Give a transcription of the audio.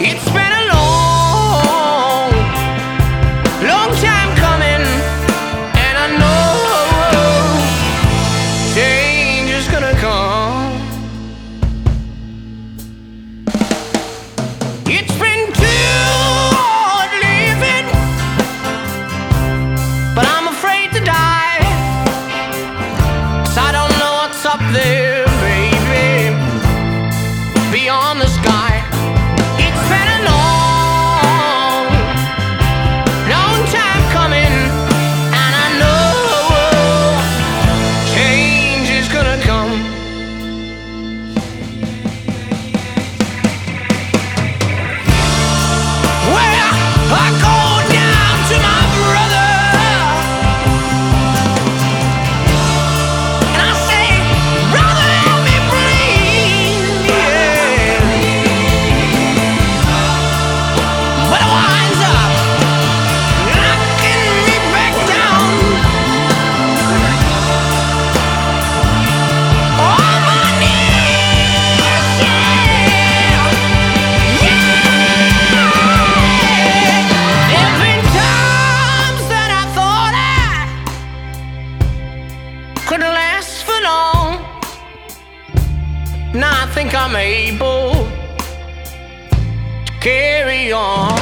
It's been a long, long time coming, and I know change is gonna come. It's been too hard living, but I'm afraid to die, 'cause I don't know what's up there, baby, beyond the sky. It's been a long, long time coming, and I know change is gonna come. Well, I go down to my brother and I say, brother, help me breathe, yeah. But it winds up knocking me back down on my knees, yeah. There've been times that I thought I couldn't last for long. Now I think I'm able to carry on.